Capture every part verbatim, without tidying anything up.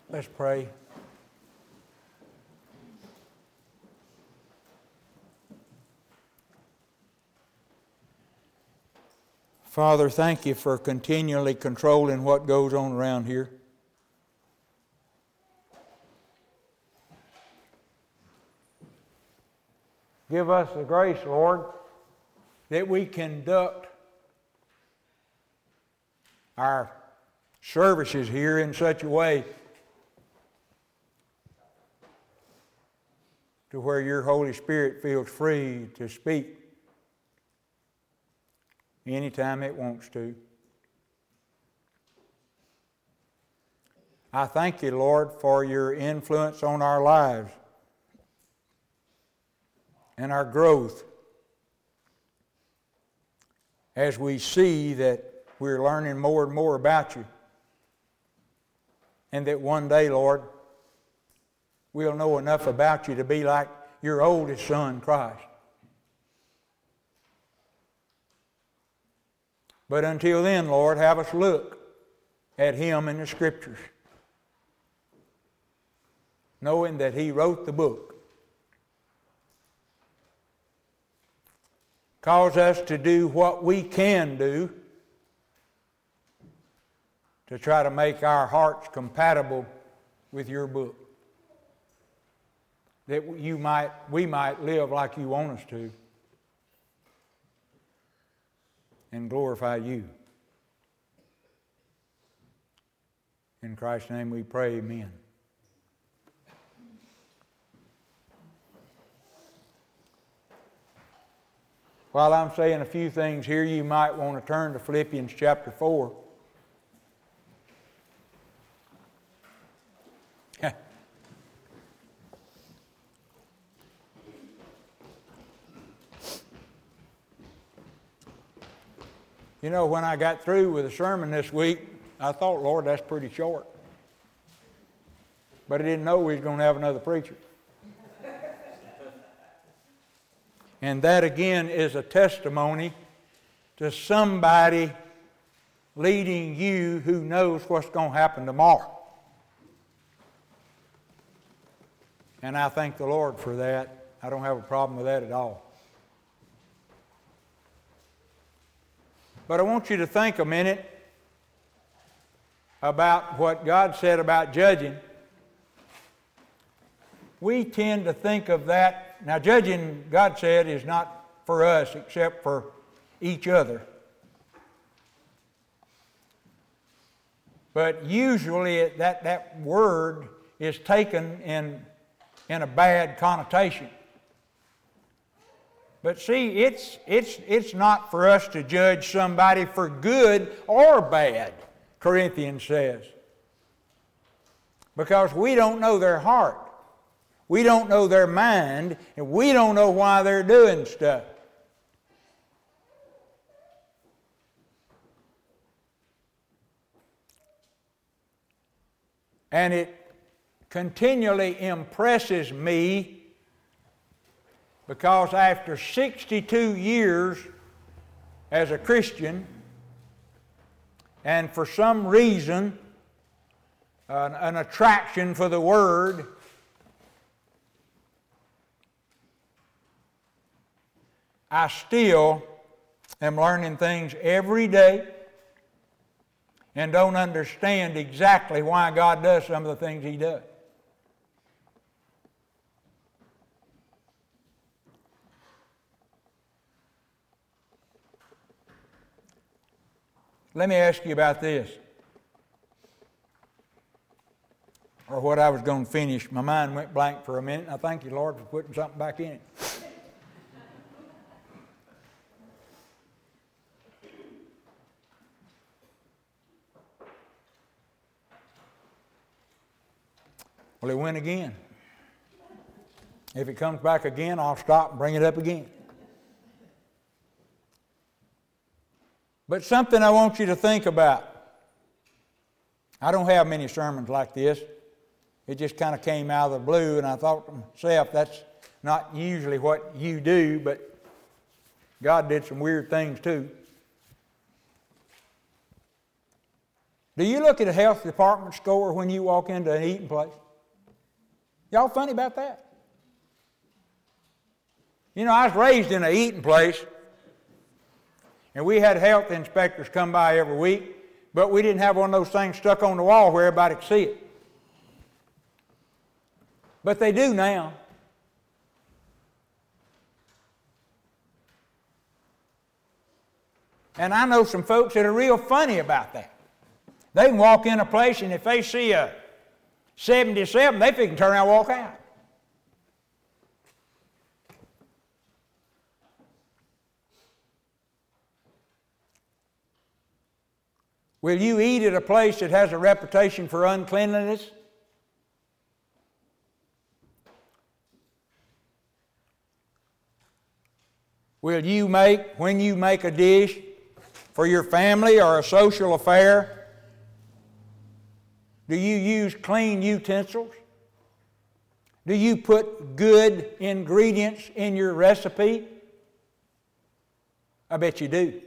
Let's pray. Father, thank you for continually controlling what goes on around here. Give us the grace, Lord, that we conduct our services here in such a way to where your Holy Spirit feels free to speak anytime it wants to. I thank you, Lord, for your influence on our lives and our growth as we see that we're learning more and more about you, and that one day, Lord, we'll know enough about you to be like your oldest Son, Christ. But until then, Lord, have us look at Him in the Scriptures, knowing that He wrote the book. Cause us to do what we can do to try to make our hearts compatible with your book, that you might, we might live like you want us to and glorify you. In Christ's name we pray, amen. While I'm saying a few things here, you might want to turn to Philippians chapter four. You know, when I got through with the sermon this week, I thought, Lord, that's pretty short. But I didn't know we was going to have another preacher. And that again is a testimony to somebody leading you who knows what's going to happen tomorrow. And I thank the Lord for that. I don't have a problem with that at all. But I want you to think a minute about what God said about judging. We tend to think of that. Now, judging, God said, is not for us except for each other. But usually it, that, that word is taken in, in a bad connotation. But see, it's, it's, it's not for us to judge somebody for good or bad, Corinthians says. Because we don't know their heart. We don't know their mind, and we don't know why they're doing stuff. And it continually impresses me because after sixty-two years as a Christian, and for some reason, an, an attraction for the Word, I still am learning things every day and don't understand exactly why God does some of the things He does. Let me ask you about this, or what I was going to finish. My mind went blank for a minute, and I thank you, Lord, for putting something back in it. Well, it went again. If it comes back again, I'll stop and bring it up again. But something I want you to think about. I don't have many sermons like this. It just kind of came out of the blue, and I thought to myself, that's not usually what you do, but God did some weird things too. Do you look at a health department score when you walk into an eating place? Y'all funny about that? You know, I was raised in an eating place, and we had health inspectors come by every week, but we didn't have one of those things stuck on the wall where everybody could see it. But they do now. And I know some folks that are real funny about that. They can walk in a place, and if they see a seventy-seven, they can turn around and walk out. Will you eat at a place that has a reputation for uncleanliness? Will you make, when you make a dish for your family or a social affair, do you use clean utensils? Do you put good ingredients in your recipe? I bet you do.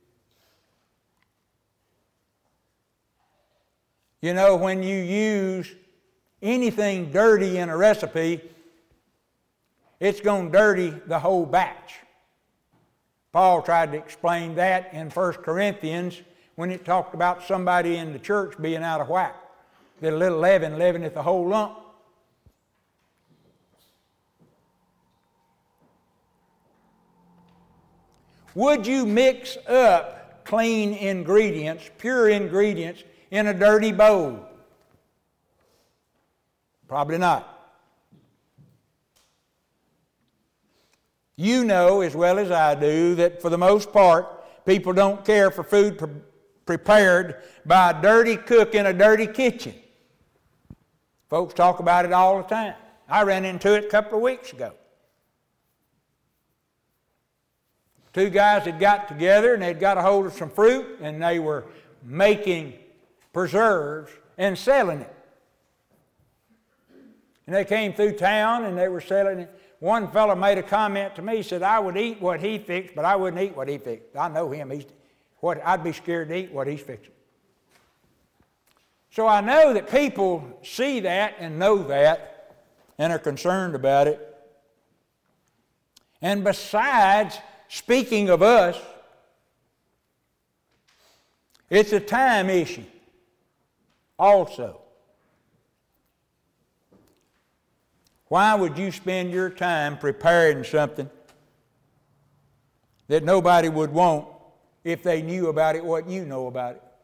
You know, when you use anything dirty in a recipe, it's going to dirty the whole batch. Paul tried to explain that in First Corinthians when it talked about somebody in the church being out of whack. That a little leaven leaveneth the whole lump. Would you mix up clean ingredients, pure ingredients, in a dirty bowl? Probably not. You know as well as I do that for the most part, people don't care for food pre- prepared by a dirty cook in a dirty kitchen. Folks talk about it all the time. I ran into it a couple of weeks ago. Two guys had got together and they'd got a hold of some fruit and they were making preserves and selling it. And they came through town and they were selling it. One fellow made a comment to me. He said, I would eat what he fixed, but I wouldn't eat what he fixed. I know him. He's, what, I'd be scared to eat what he's fixing. So I know that people see that and know that and are concerned about it. And besides, speaking of us, it's a time issue also. Why would you spend your time preparing something that nobody would want if they knew about it what you know about it?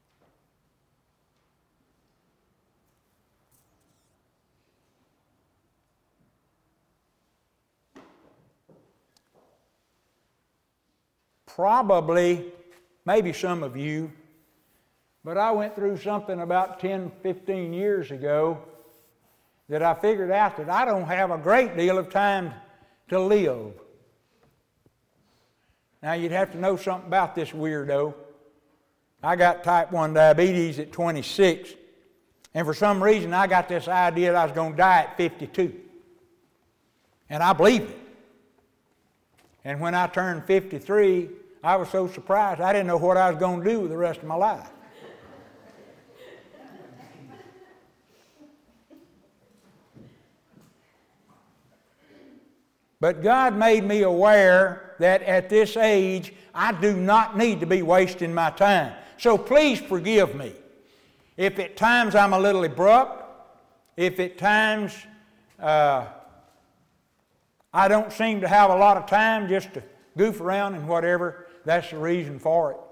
Probably, maybe some of you, but I went through something about ten, fifteen years ago that I figured out that I don't have a great deal of time to live. Now, you'd have to know something about this weirdo. I got type one diabetes at twenty-six, and for some reason I got this idea that I was going to die at fifty-two. And I believed it. And when I turned fifty-three, I was so surprised I didn't know what I was going to do with the rest of my life. But God made me aware that at this age, I do not need to be wasting my time. So please forgive me. If at times I'm a little abrupt, if at times uh, I don't seem to have a lot of time just to goof around and whatever, that's the reason for it.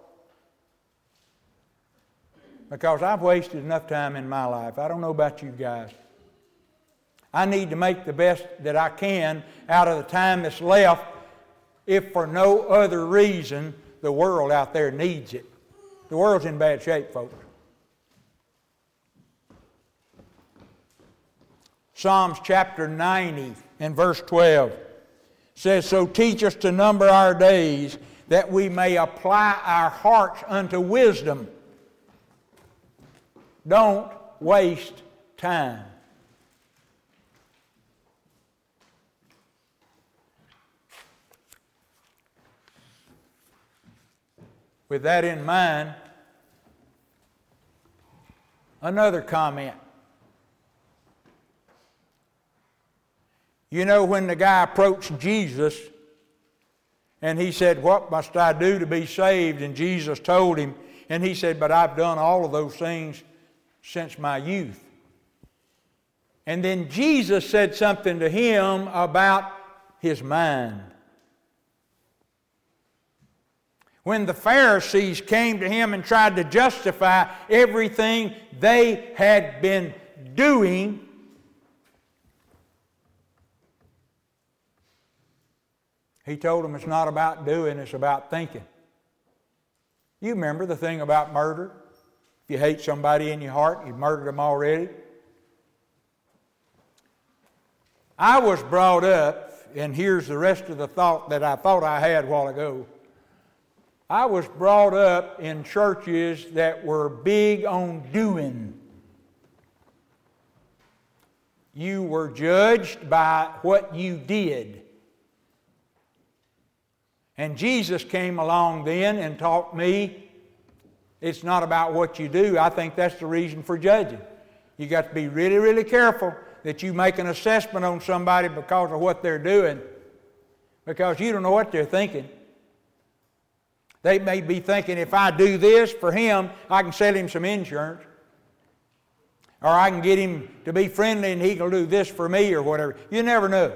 Because I've wasted enough time in my life. I don't know about you guys. I need to make the best that I can out of the time that's left, if for no other reason the world out there needs it. The world's in bad shape, folks. Psalms chapter ninety and verse twelve says, so teach us to number our days, that we may apply our hearts unto wisdom. Don't waste time. With that in mind, Another comment. You know, when the guy approached Jesus and he said, "What must I do to be saved?" And Jesus told him, and he said, "But I've done all of those things since my youth." And then Jesus said something to him about his mind. When the Pharisees came to him and tried to justify everything they had been doing, he told them it's not about doing, it's about thinking. You remember the thing about murder? If you hate somebody in your heart, you've murdered them already. I was brought up, and here's the rest of the thought that I thought I had a while ago. I was brought up in churches that were big on doing. You were judged by what you did. And Jesus came along then and taught me it's not about what you do. I think that's the reason for judging. You got to be really, really careful that you make an assessment on somebody because of what they're doing, because you don't know what they're thinking. They may be thinking, if I do this for him, I can sell him some insurance. Or I can get him to be friendly and he can do this for me or whatever. You never know.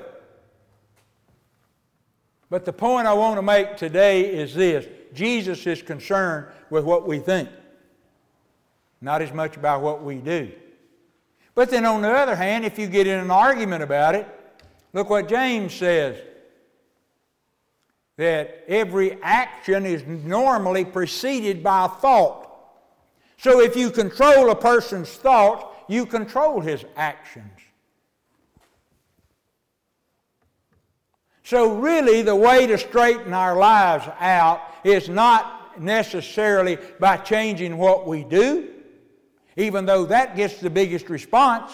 But the point I want to make today is this. Jesus is concerned with what we think, not as much about what we do. But then on the other hand, if you get in an argument about it, look what James says. That every action is normally preceded by a thought. So if you control a person's thoughts, you control his actions. So really the way to straighten our lives out is not necessarily by changing what we do, even though that gets the biggest response,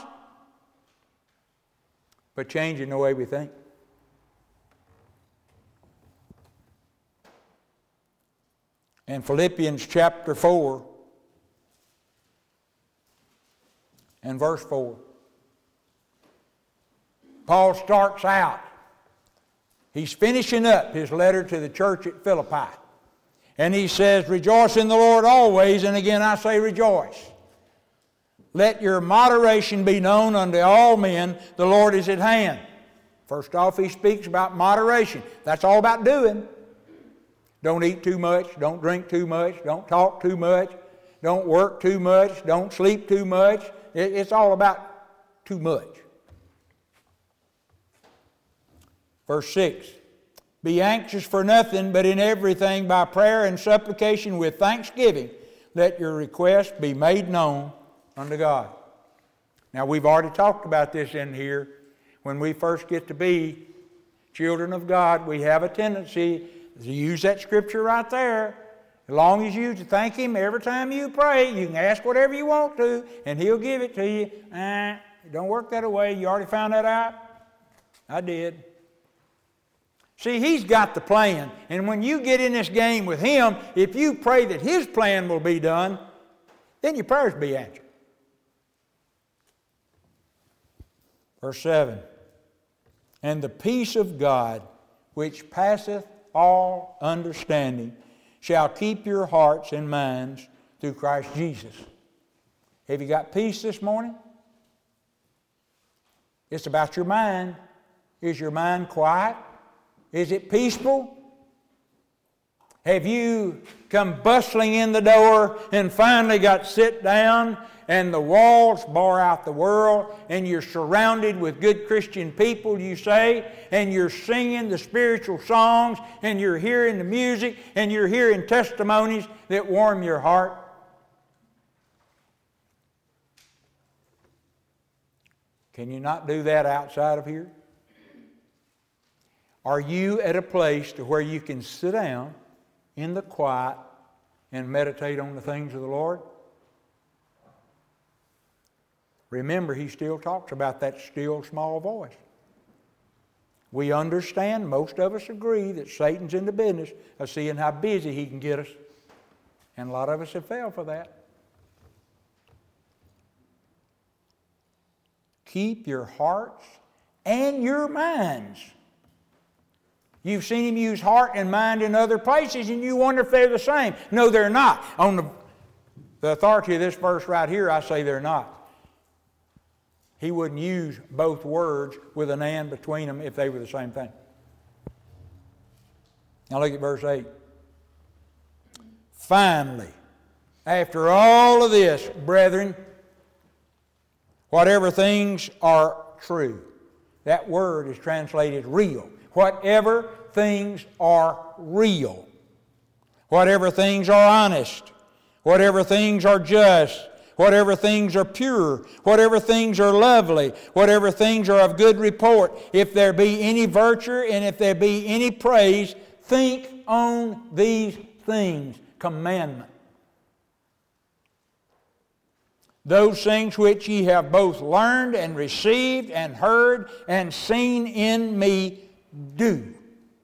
but changing the way we think. In Philippians chapter four and verse four, Paul starts out. He's finishing up his letter to the church at Philippi. And he says, "Rejoice in the Lord always, and again I say rejoice. Let your moderation be known unto all men, the Lord is at hand." First off, he speaks about moderation. That's all about doing. Don't eat too much, don't drink too much, don't talk too much, don't work too much, don't sleep too much. It's all about too much. Verse six, "Be anxious for nothing, but in everything by prayer and supplication with thanksgiving, let your requests be made known unto God." Now we've already talked about this in here. When we first get to be children of God, we have a tendency to use that scripture right there. As long as you thank Him every time you pray, you can ask whatever you want to, and He'll give it to you. Eh, it don't work that way. You already found that out? I did. See, He's got the plan. And when you get in this game with Him, if you pray that His plan will be done, then your prayers will be answered. Verse seven, "And the peace of God, which passeth all understanding, shall keep your hearts and minds through Christ Jesus." Have you got peace this morning? It's about your mind. Is your mind quiet? Is it peaceful? Have you come bustling in the door and finally got sit down and the walls bar out the world and you're surrounded with good Christian people, you say, and you're singing the spiritual songs and you're hearing the music and you're hearing testimonies that warm your heart? Can you not do that outside of here? Are you at a place to where you can sit down in the quiet and meditate on the things of the Lord? Remember, He still talks about that still small voice. We understand, most of us agree, that Satan's in the business of seeing how busy he can get us. And a lot of us have failed for that. keep your hearts and your minds. You've seen him use heart and mind in other places, and you wonder if they're the same. No, they're not. On the, the authority of this verse right here, I say they're not. He wouldn't use both words with an and between them if they were the same thing. Now look at verse eight. Finally, after all of this, brethren, whatever things are true. That word is translated real. Whatever things are real. Whatever things are honest. Whatever things are just. Whatever things are pure. Whatever things are lovely. Whatever things are of good report. If there be any virtue and if there be any praise, think on these things. Commandment. Those things which ye have both learned and received and heard and seen in me, do.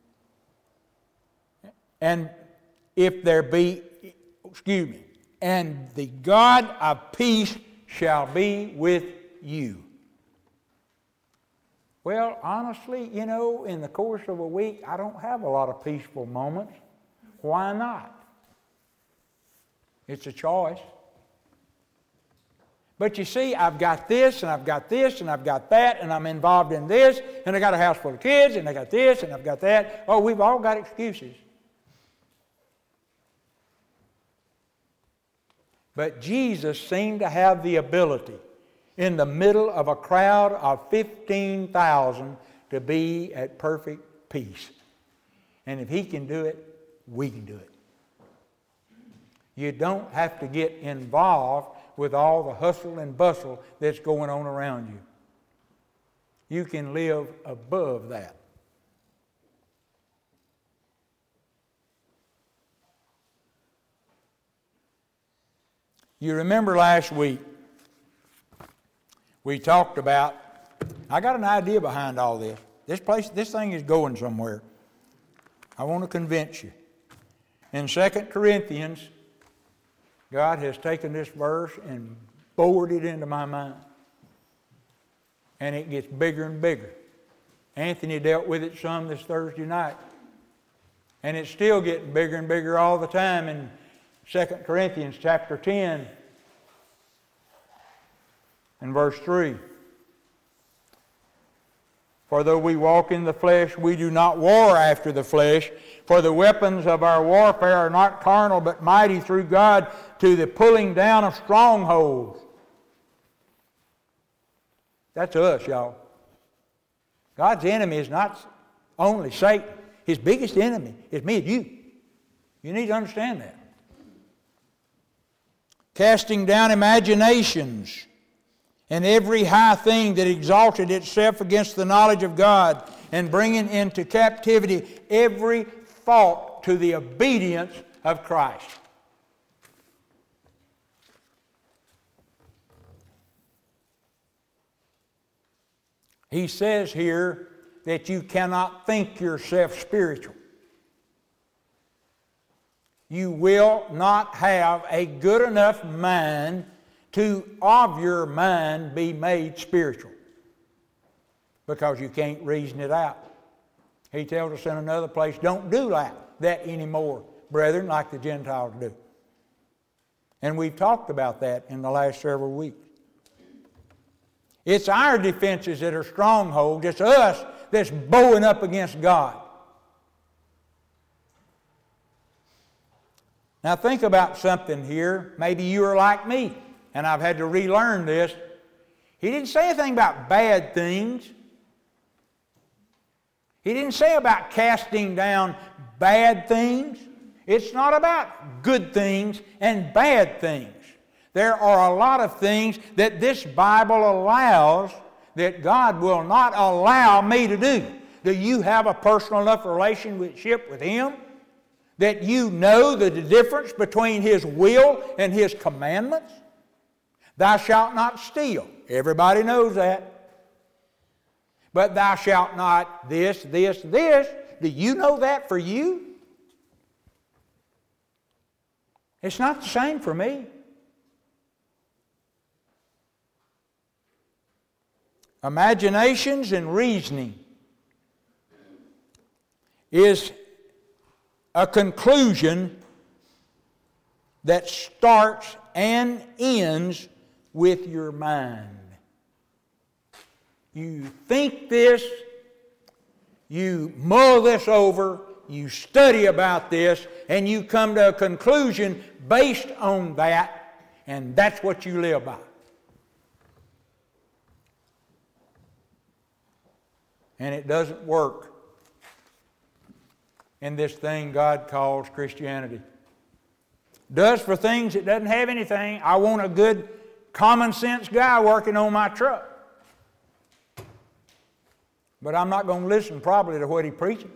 And if there be, excuse me, and the God of peace shall be with you. Well, honestly, you know, in the course of a week, I don't have a lot of peaceful moments. Why not? It's a choice. But you see, I've got this, and I've got this, and I've got that, and I'm involved in this, and I got a house full of kids, and I got this, and I've got that. Oh, we've all got excuses. But Jesus seemed to have the ability, in the middle of a crowd of fifteen thousand, to be at perfect peace. And if He can do it, we can do it. You don't have to get involved with all the hustle and bustle that's going on around you. You can live above that. You remember last week, we talked about, I got an idea behind all this. This place, this thing is going somewhere. I want to convince you. In Second Corinthians, God has taken this verse and bored it into my mind. And it gets bigger and bigger. Anthony dealt with it some this Thursday night. And it's still getting bigger and bigger all the time in Second Corinthians chapter ten and verse three. For though we walk in the flesh, we do not war after the flesh. For the weapons of our warfare are not carnal, but mighty through God to the pulling down of strongholds. That's us, y'all. God's enemy is not only Satan. His biggest enemy is me and you. You need to understand that. Casting down imaginations and every high thing that exalted itself against the knowledge of God, and bringing into captivity every thought to the obedience of Christ. He says here that you cannot think yourself spiritual. You will not have a good enough mind to, of your mind, be made spiritual. Because you can't reason it out. He tells us in another place, don't do that, that anymore, brethren, like the Gentiles do. And we've talked about that in the last several weeks. It's our defenses that are strongholds. It's us that's bowing up against God. Now think about something here. Maybe you are like me, and I've had to relearn this. He didn't say anything about bad things. He didn't say about casting down bad things. It's not about good things and bad things. There are a lot of things that this Bible allows that God will not allow me to do. Do you have a personal enough relationship with Him that you know the difference between His will and His commandments? Thou shalt not steal. Everybody knows that. But thou shalt not this, this, this. Do you know that for you? It's not the same for me. imaginations and reasoning is a conclusion that starts and ends with your mind. You think this, you mull this over, you study about this, and you come to a conclusion based on that, and that's what you live by. And it doesn't work in this thing God calls Christianity. Does for things that doesn't have anything. I want a good common sense guy working on my truck. But I'm not going to listen probably to what he preaches.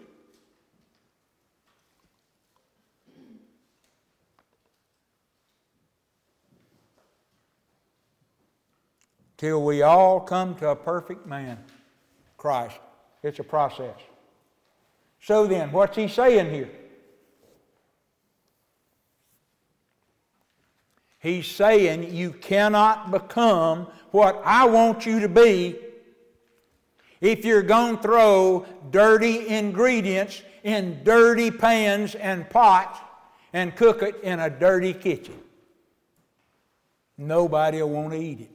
Till we all come to a perfect man, Christ. It's a process. So then, what's he saying here? He's saying you cannot become what I want you to be if you're going to throw dirty ingredients in dirty pans and pots and cook it in a dirty kitchen. Nobody will want to eat it.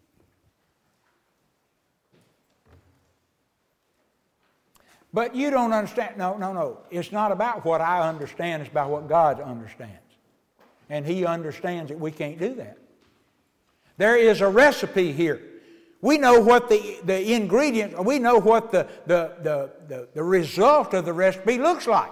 But you don't understand. No, no, no. It's not about what I understand. It's about what God understands. And He understands that we can't do that. There is a recipe here. We know what the, the ingredient, we know what the, the, the, the, the result of the recipe looks like.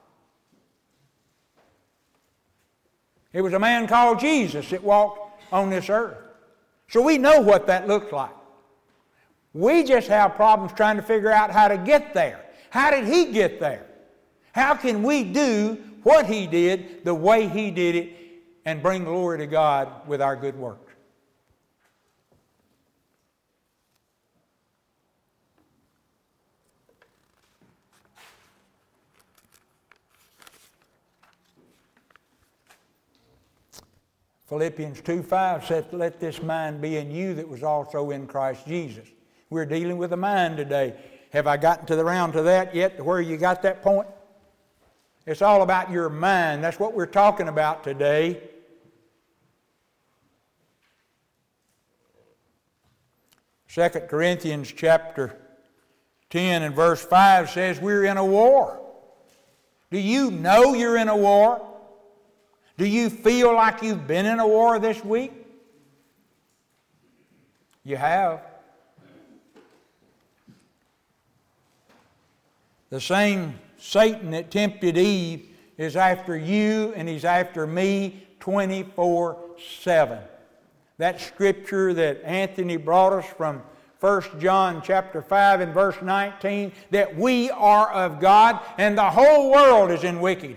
It was a man called Jesus that walked on this earth. So we know what that looks like. We just have problems trying to figure out how to get there. How did He get there? How can we do what He did the way He did it and bring glory to God with our good works? Philippians two five says, let this mind be in you that was also in Christ Jesus. We're dealing with the mind today. Have I gotten to the round to that yet, to where you got that point? It's all about your mind. That's what we're talking about today. Second Corinthians chapter ten and verse five says we're in a war. Do you know you're in a war? Do you feel like you've been in a war this week? You have. The same Satan that tempted Eve is after you and he's after me twenty-four seven. That scripture that Anthony brought us from First John chapter five and verse nineteen, that we are of God and the whole world is in wickedness.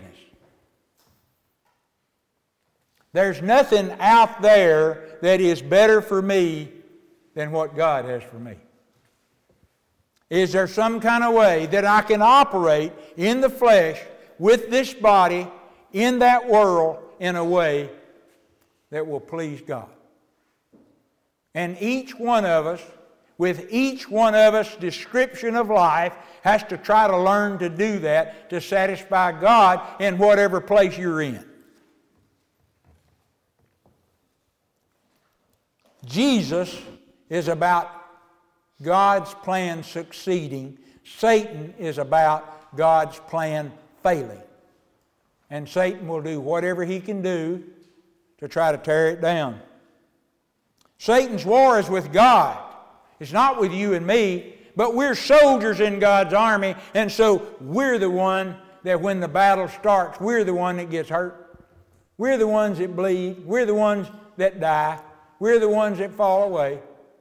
There's nothing out there that is better for me than what God has for me. Is there some kind of way that I can operate in the flesh with this body in that world in a way that will please God? And each one of us, with each one of us description of life, has to try to learn to do that to satisfy God in whatever place you're in. Jesus is about God's plan succeeding. Satan is about God's plan failing. And Satan will do whatever he can do to try to tear it down. Satan's war is with God. It's not with you and me, but we're soldiers in God's army, and so we're the one that when the battle starts, we're the one that gets hurt. We're the ones that bleed. We're the ones that die. We're the ones that fall away.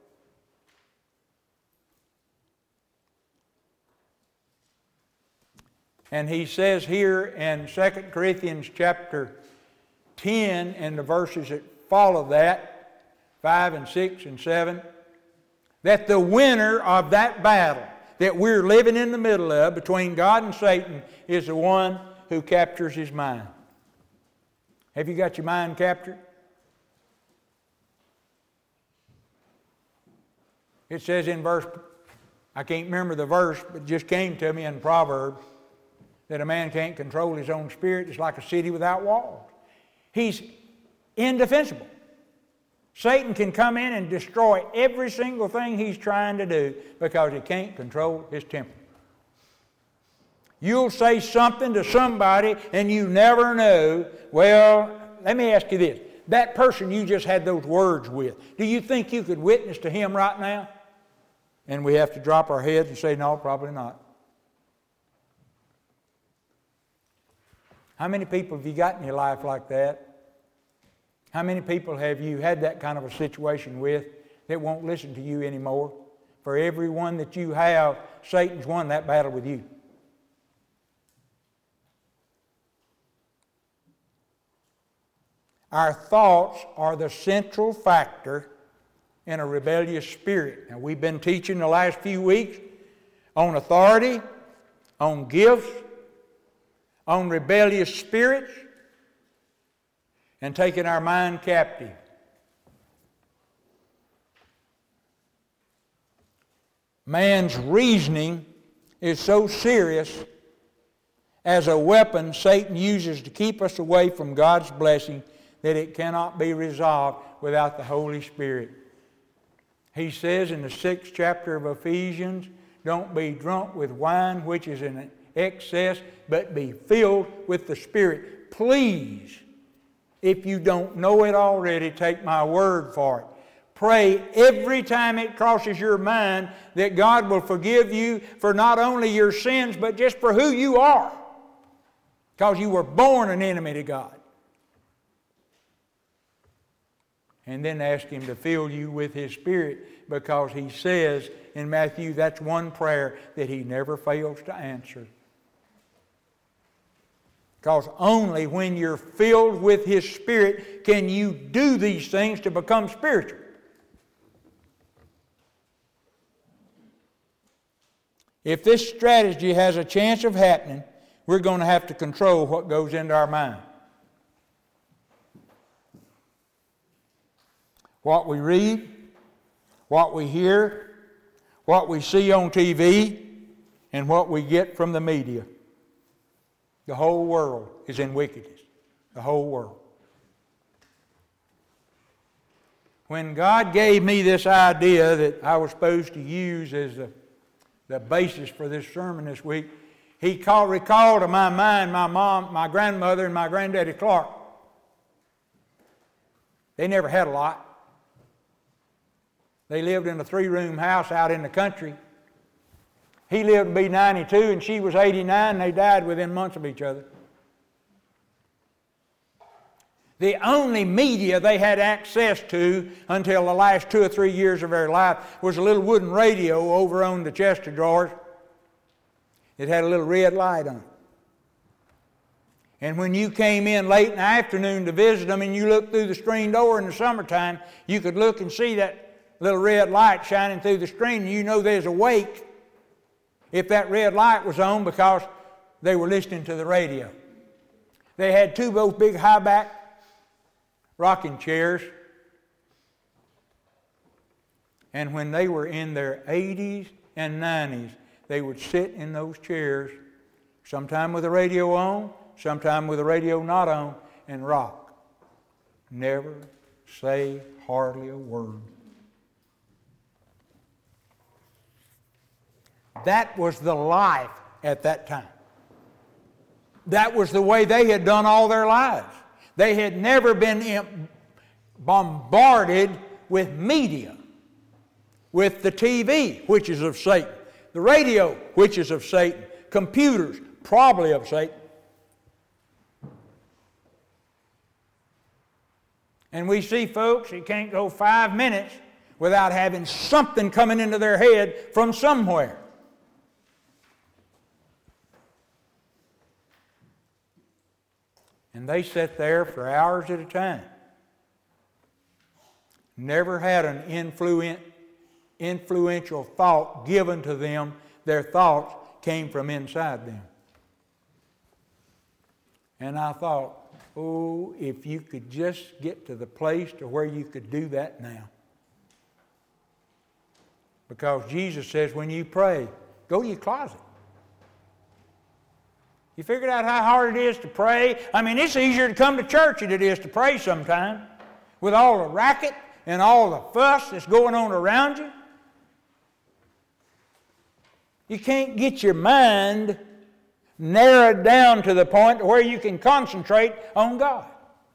And he says here in Second Corinthians chapter ten and the verses that follow that, five and six and seven, that the winner of that battle that we're living in the middle of between God and Satan is the one who captures his mind. Have you got your mind captured? It says in verse, I can't remember the verse, but it just came to me in Proverbs, that a man can't control his own spirit. It's like a city without walls. He's indefensible. Satan can come in and destroy every single thing he's trying to do because he can't control his temper. You'll say something to somebody and you never know. Well, let me ask you this. That person you just had those words with, do you think you could witness to him right now? And we have to drop our heads and say, no, probably not. How many people have you got in your life like that? How many people have you had that kind of a situation with that won't listen to you anymore? For every one that you have, Satan's won that battle with you. Our thoughts are the central factor in a rebellious spirit. Now, we've been teaching the last few weeks on authority, on gifts, on rebellious spirits, and taking our mind captive. Man's reasoning is so serious as a weapon Satan uses to keep us away from God's blessing that it cannot be resolved without the Holy Spirit. He says in the sixth chapter of Ephesians, don't be drunk with wine which is in excess, but be filled with the Spirit. Please, if you don't know it already, take my word for it. Pray every time it crosses your mind that God will forgive you for not only your sins, but just for who you are. Because you were born an enemy to God. And then ask Him to fill you with His Spirit, because He says in Matthew that's one prayer that He never fails to answer. Because only when you're filled with His Spirit can you do these things to become spiritual. If this strategy has a chance of happening, we're going to have to control what goes into our mind. What we read, what we hear, what we see on T V, and what we get from the media. The whole world is in wickedness. The whole world. When God gave me this idea that I was supposed to use as the, the basis for this sermon this week, He called, recalled to my mind my mom, my grandmother, and my granddaddy Clark. They never had a lot. They lived in a three-room house out in the country. He lived to be ninety-two and she was eighty-nine, and they died within months of each other. The only media they had access to until the last two or three years of their life was a little wooden radio over on the chest of drawers. It had a little red light on it. And when you came in late in the afternoon to visit them and you looked through the screen door in the summertime, you could look and see that little red light shining through the screen, and you know there's awake if that red light was on, because they were listening to the radio. They had two of those big high-back rocking chairs. And when they were in their eighties and nineties, they would sit in those chairs, sometime with the radio on, sometime with the radio not on, and rock. Never say hardly a word. That was the life at that time. That was the way they had done all their lives. They had never been bombarded with media, with the T V, which is of Satan, the radio, which is of Satan, computers, probably of Satan. And we see folks that can't go five minutes without having something coming into their head from somewhere. And they sat there for hours at a time. Never had an influent, influential thought given to them. Their thoughts came from inside them. And I thought, oh, if you could just get to the place to where you could do that now. Because Jesus says when you pray, go to your closet. You figured out how hard it is to pray? I mean, it's easier to come to church than it is to pray sometimes, with all the racket and all the fuss that's going on around you. You can't get your mind narrowed down to the point where you can concentrate on God.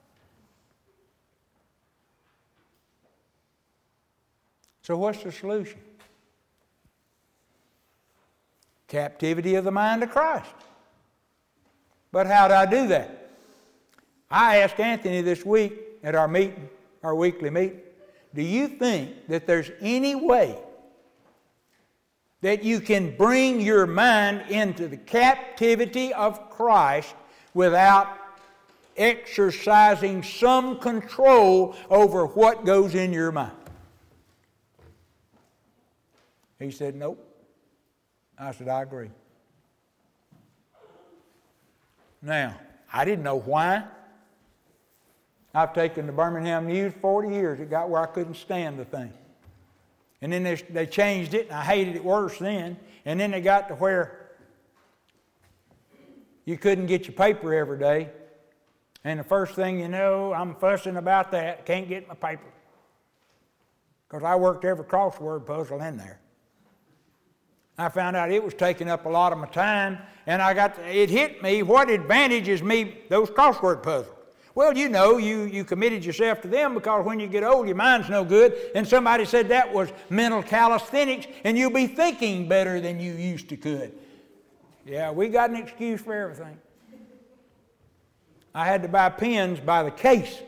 So what's the solution? Captivity of the mind to Christ. But how do I do that? I asked Anthony this week at our meeting, our weekly meeting, do you think that there's any way that you can bring your mind into the captivity of Christ without exercising some control over what goes in your mind? He said, nope. I said, I agree. Now, I didn't know why. I've taken the Birmingham News forty years. It got where I couldn't stand the thing. And then they, they changed it, and I hated it worse then. And then they got to where you couldn't get your paper every day. And the first thing you know, I'm fussing about that. Can't get my paper. Because I worked every crossword puzzle in there. I found out it was taking up a lot of my time, and I got to, it hit me, what advantage is me those crossword puzzles? Well, you know, you, you committed yourself to them because when you get old, your mind's no good, and somebody said that was mental calisthenics, and you'll be thinking better than you used to could. Yeah, we got an excuse for everything. I had to buy pens by the case,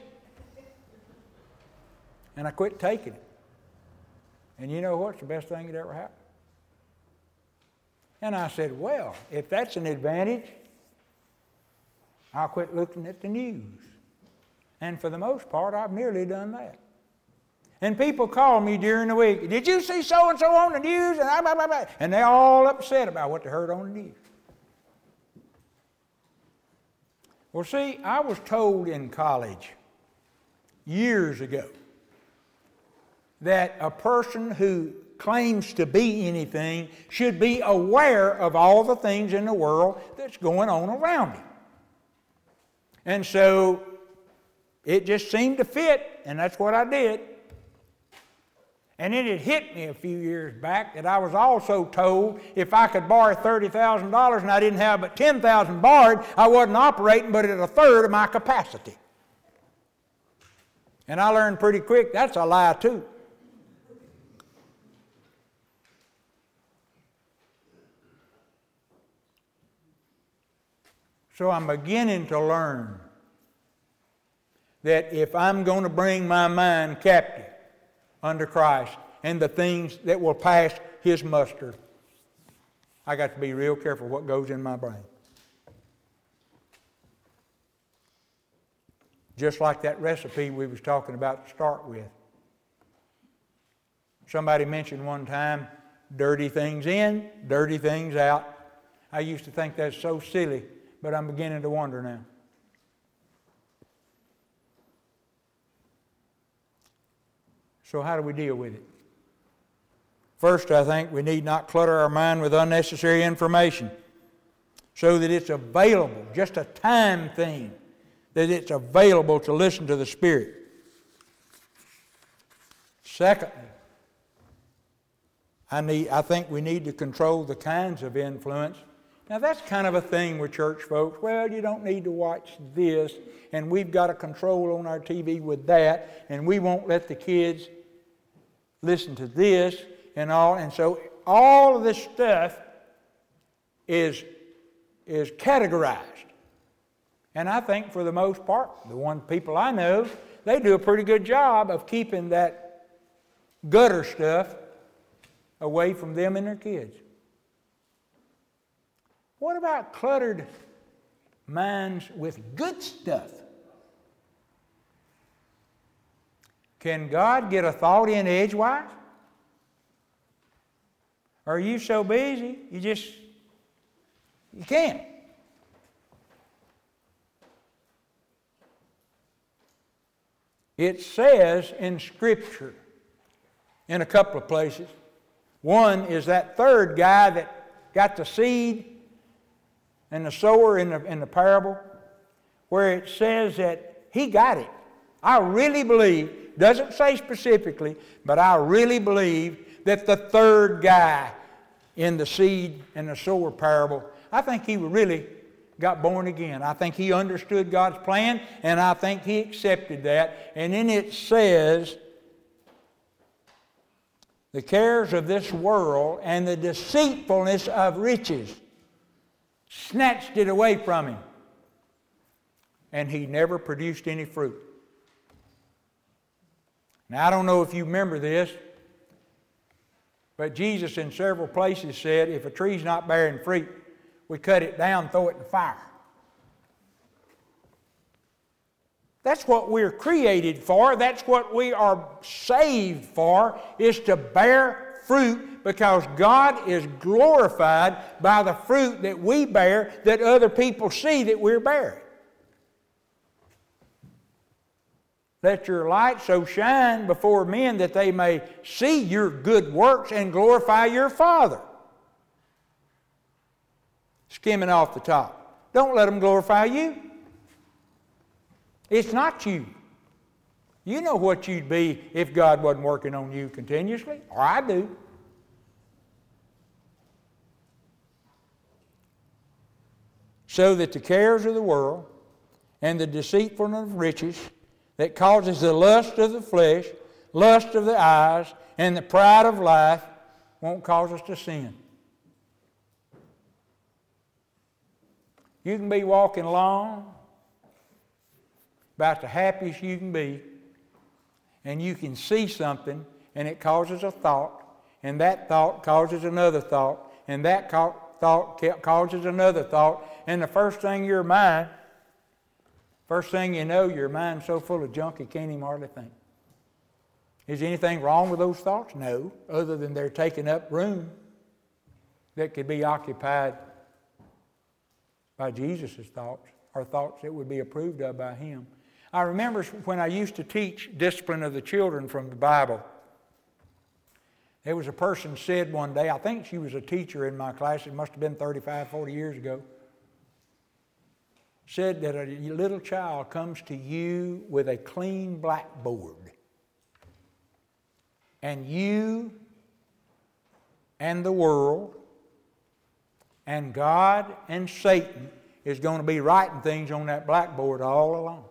and I quit taking it. And you know what's the best thing that ever happened? And I said, well, if that's an advantage, I'll quit looking at the news. And for the most part, I've nearly done that. And people call me during the week, did you see so-and-so on the news? And, I, blah, blah, blah. And they're all upset about what they heard on the news. Well, see, I was told in college years ago that a person who claims to be anything should be aware of all the things in the world that's going on around him. And so it just seemed to fit, and that's what I did. And then it hit me a few years back that I was also told if I could borrow thirty thousand dollars and I didn't have but ten thousand dollars borrowed, I wasn't operating but at a third of my capacity. And I learned pretty quick that's a lie too. So I'm beginning to learn that if I'm going to bring my mind captive under Christ and the things that will pass His muster, I got to be real careful what goes in my brain. Just like that recipe we was talking about to start with. Somebody mentioned one time, dirty things in, dirty things out. I used to think that's so silly, but I'm beginning to wonder now. So how do we deal with it? First, I think we need not clutter our mind with unnecessary information so that it's available, just a time thing, that it's available to listen to the Spirit. Secondly, I, need, I think we need to control the kinds of influence. Now that's kind of a thing with church folks. Well, you don't need to watch this, and we've got a control on our T V with that, and we won't let the kids listen to this and all. And so all of this stuff is, is categorized. And I think for the most part, the one people I know, they do a pretty good job of keeping that gutter stuff away from them and their kids. What about cluttered minds with good stuff? Can God get a thought in edgewise? Or are you so busy, you just, you can't? It says in Scripture, in a couple of places, One is that third guy that got the seed and the sower in the, in the parable, where it says that he got it. I really believe, doesn't say specifically, but I really believe that the third guy in the seed and the sower parable, I think he really got born again. I think he understood God's plan, and I think he accepted that. And then it says, the cares of this world and the deceitfulness of riches snatched it away from him. And he never produced any fruit. Now, I don't know if you remember this, but Jesus in several places said, if a tree's not bearing fruit, we cut it down, throw it in the fire. That's what we're created for. That's what we are saved for, is to bear fruit, because God is glorified by the fruit that we bear, that other people see that we're bearing. Let your light so shine before men that they may see your good works and glorify your Father. Skimming off the top. Don't let them glorify you. It's not you. You know what you'd be if God wasn't working on you continuously, or I do. So that the cares of the world and the deceitfulness of riches that causes the lust of the flesh, lust of the eyes, and the pride of life won't cause us to sin. You can be walking along, about the happiest you can be, and you can see something, and it causes a thought, and that thought causes another thought, and that ca- thought causes another thought, and the first thing your mind, first thing you know, your mind's so full of junk you can't even hardly think. Is anything wrong with those thoughts? No, other than they're taking up room that could be occupied by Jesus' thoughts, or thoughts that would be approved of by Him. I remember when I used to teach discipline of the children from the Bible, there was a person said one day, I think she was a teacher in my class, it must have been thirty-five, forty years ago, said that a little child comes to you with a clean blackboard, and you and the world and God and Satan is going to be writing things on that blackboard all along.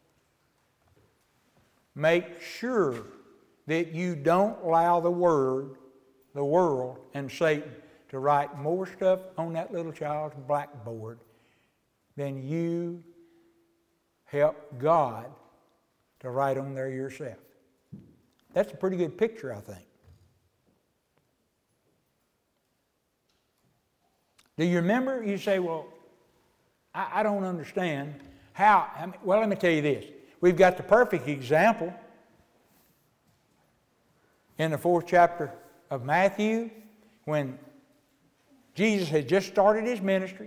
Make sure that you don't allow the word, the world, and Satan to write more stuff on that little child's blackboard than you help God to write on there yourself. That's a pretty good picture, I think. Do you remember? You say, well, I, I don't understand how. I mean, well, let me tell you this. We've got the perfect example in the fourth chapter of Matthew when Jesus had just started His ministry.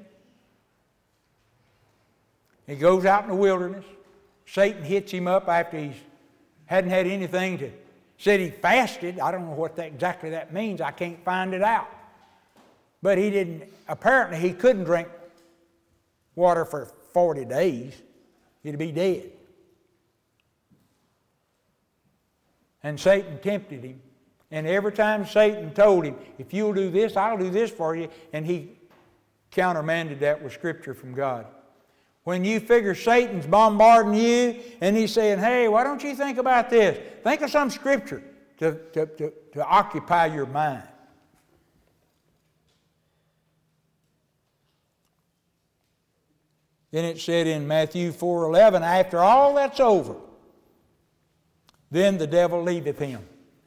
He goes out in the wilderness. Satan hits Him up after he hadn't had anything to, said he fasted. I don't know what that, exactly that means. I can't find it out. But he didn't, apparently he couldn't drink water for forty days. He'd be dead. And Satan tempted him. And every time Satan told him, if you'll do this, I'll do this for you. And he countermanded that with Scripture from God. When you figure Satan's bombarding you and he's saying, hey, why don't you think about this? Think of some Scripture to, to, to, to occupy your mind. Then it said in Matthew four eleven, after all that's over, then the devil leaveth him.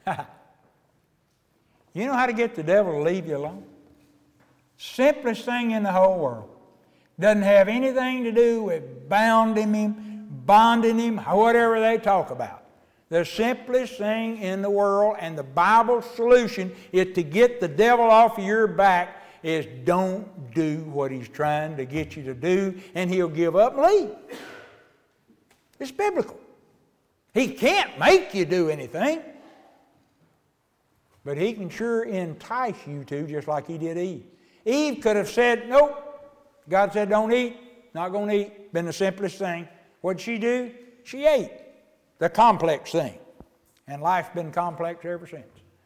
You know how to get the devil to leave you alone? Simplest thing in the whole world. Doesn't have anything to do with bounding him, bonding him, whatever they talk about. The simplest thing in the world, and the Bible's solution is to get the devil off of your back, is don't do what he's trying to get you to do, and he'll give up and leave. It's biblical. He can't make you do anything. But he can sure entice you to, just like he did Eve. Eve could have said, nope. God said, don't eat. Not going to eat. Been the simplest thing. What did she do? She ate. The complex thing. And life's been complex ever since.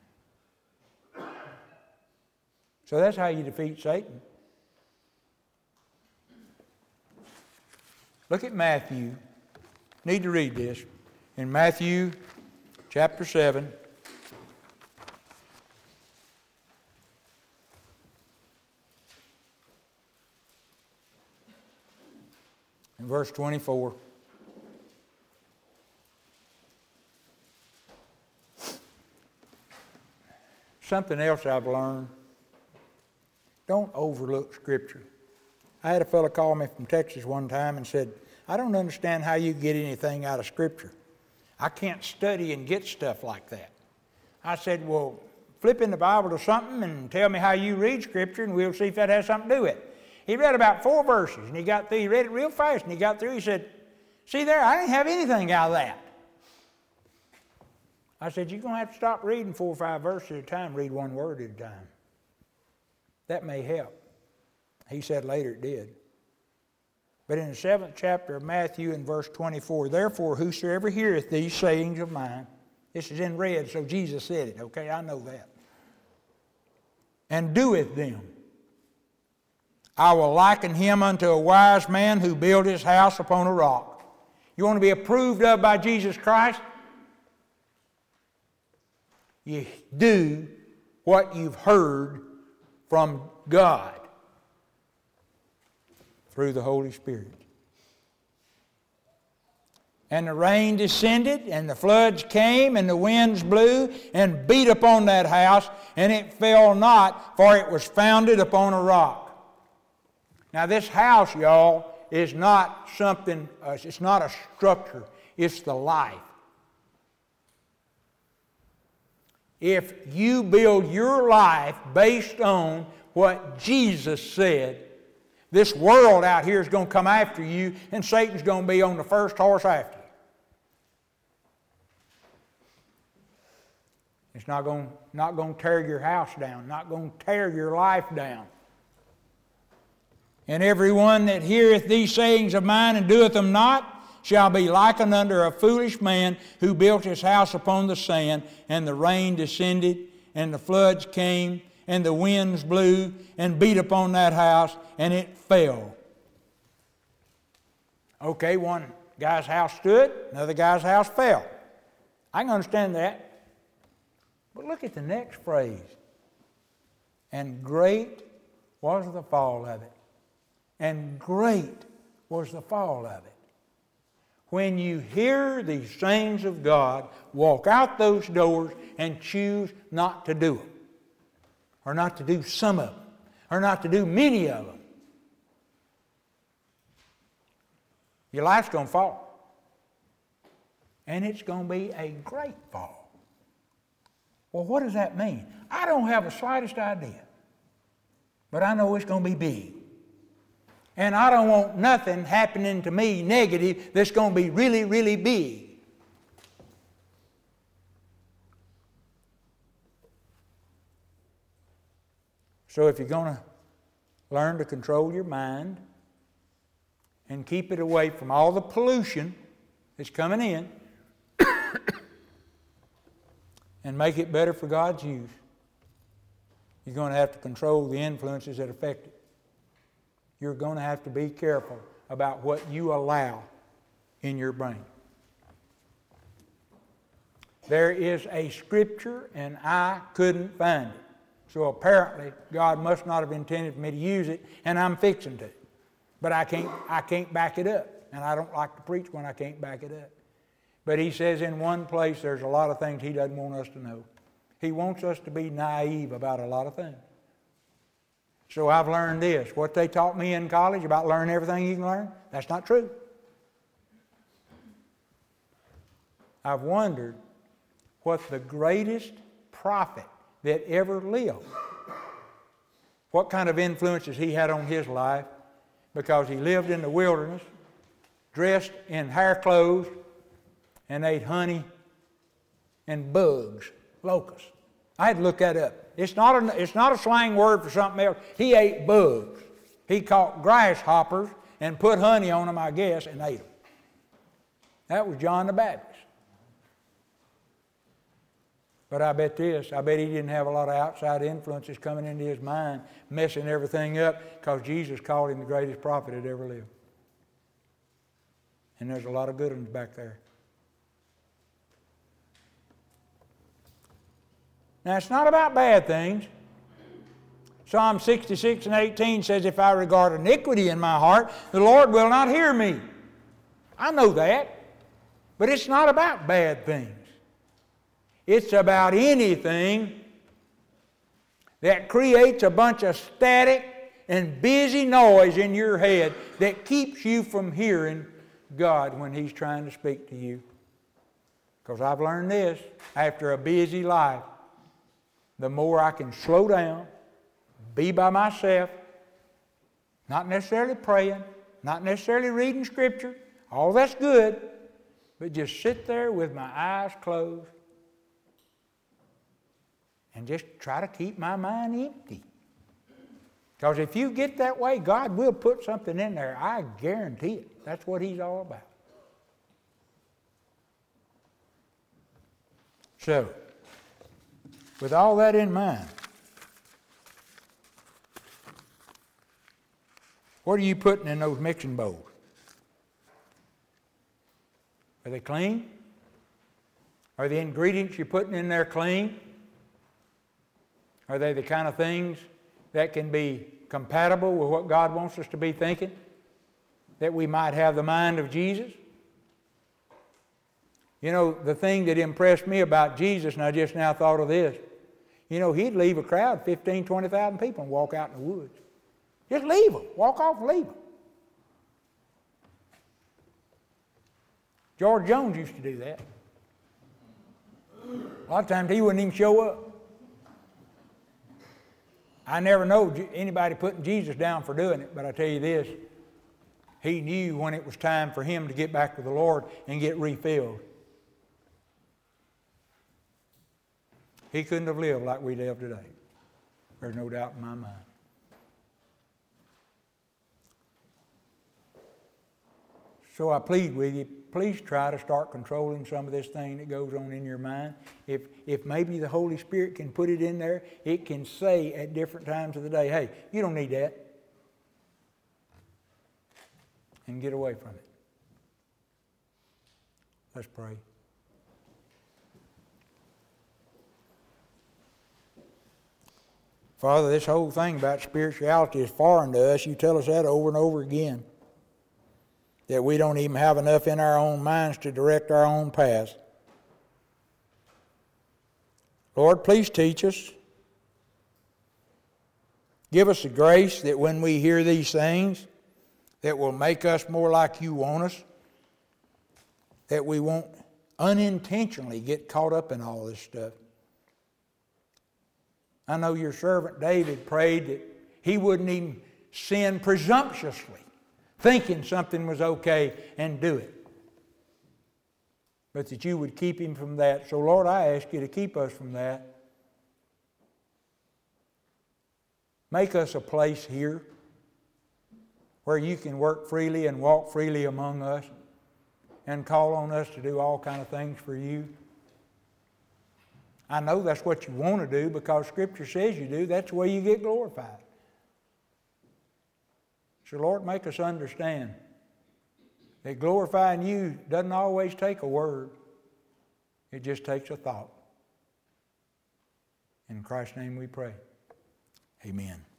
So that's how you defeat Satan. Look at Matthew. Need to read this. In Matthew chapter seven. In verse twenty-four. Something else I've learned. Don't overlook Scripture. I had a fellow call me from Texas one time and said, I don't understand how you get anything out of Scripture. I can't study and get stuff like that. I said, well, flip in the Bible to something and tell me how you read Scripture and we'll see if that has something to do with it. He read about four verses and he got through. He read it real fast and he got through. He said, see there, I didn't have anything out of that. I said, you're going to have to stop reading four or five verses at a time, read one word at a time. That may help. He said later it did. But in the seventh chapter of Matthew in verse twenty-four, therefore whosoever heareth these sayings of mine, this is in red, so Jesus said it, okay, I know that, and doeth them, I will liken him unto a wise man who built his house upon a rock. You want to be approved of by Jesus Christ? You do what you've heard from God through the Holy Spirit. And the rain descended, and the floods came, and the winds blew, and beat upon that house, and it fell not, for it was founded upon a rock. Now this house, y'all, is not something, uh, it's not a structure, it's the life. If you build your life based on what Jesus said, this world out here is going to come after you, and Satan's going to be on the first horse after you. It's not going, not going to tear your house down, not going to tear your life down. And everyone that heareth these sayings of mine and doeth them not shall be likened unto a foolish man who built his house upon the sand, and the rain descended, and the floods came, and the winds blew, and beat upon that house, and it fell. Okay, one guy's house stood, another guy's house fell. I can understand that. But look at the next phrase. And great was the fall of it. And great was the fall of it. When you hear these sayings of God, walk out those doors and choose not to do them. Or not to do some of them. Or not to do many of them. Your life's going to fall. And it's going to be a great fall. Well, what does that mean? I don't have the slightest idea. But I know it's going to be big. And I don't want nothing happening to me negative that's going to be really, really big. So if you're going to learn to control your mind and keep it away from all the pollution that's coming in and make it better for God's use, you're going to have to control the influences that affect it. You're going to have to be careful about what you allow in your brain. There is a scripture, and I couldn't find it. So apparently, God must not have intended for me to use it, and I'm fixing to. But I can't, I can't back it up, and I don't like to preach when I can't back it up. But he says in one place there's a lot of things he doesn't want us to know. He wants us to be naive about a lot of things. So I've learned this. What they taught me in college about learn everything you can learn, that's not true. I've wondered what the greatest prophet that ever lived, what kind of influences he had on his life, because he lived in the wilderness, dressed in hair clothes, and ate honey and bugs, locusts. I had to look that up. It's not a, it's not a slang word for something else. He ate bugs. He caught grasshoppers and put honey on them, I guess, and ate them. That was John the Baptist. But I bet this, I bet he didn't have a lot of outside influences coming into his mind, messing everything up, because Jesus called him the greatest prophet that ever lived. And there's a lot of good ones back there. Now, it's not about bad things. Psalm sixty-six and eighteen says, if I regard iniquity in my heart, the Lord will not hear me. I know that. But it's not about bad things. It's about anything that creates a bunch of static and busy noise in your head that keeps you from hearing God when He's trying to speak to you. Because I've learned this, after a busy life, the more I can slow down, be by myself, not necessarily praying, not necessarily reading Scripture, all that's good, but just sit there with my eyes closed and just try to keep my mind empty. Because if you get that way, God will put something in there. I guarantee it. That's what He's all about. So, with all that in mind, what are you putting in those mixing bowls? Are they clean? Are the ingredients you're putting in there clean? Are they the kind of things that can be compatible with what God wants us to be thinking? That we might have the mind of Jesus? You know, the thing that impressed me about Jesus, and I just now thought of this, you know, He'd leave a crowd, fifteen, twenty thousand people, and walk out in the woods. Just leave them. Walk off and leave them. George Jones used to do that. A lot of times he wouldn't even show up. I never know anybody putting Jesus down for doing it, but I tell you this, he knew when it was time for him to get back with the Lord and get refilled. He couldn't have lived like we live today. There's no doubt in my mind. So I plead with you, please try to start controlling some of this thing that goes on in your mind. If, if maybe the Holy Spirit can put it in there, it can say at different times of the day, hey, you don't need that. And get away from it. Let's pray. Father, this whole thing about spirituality is foreign to us. You tell us that over and over again. That we don't even have enough in our own minds to direct our own path. Lord, please teach us. Give us the grace that when we hear these things, that will make us more like you want us, that we won't unintentionally get caught up in all this stuff. I know your servant David prayed that he wouldn't even sin presumptuously, thinking something was okay, and do it. But that you would keep him from that. So Lord, I ask you to keep us from that. Make us a place here where you can work freely and walk freely among us and call on us to do all kinds of things for you. I know that's what you want to do because Scripture says you do. That's the way you get glorified. So Lord, make us understand that glorifying you doesn't always take a word. It just takes a thought. In Christ's name we pray. Amen.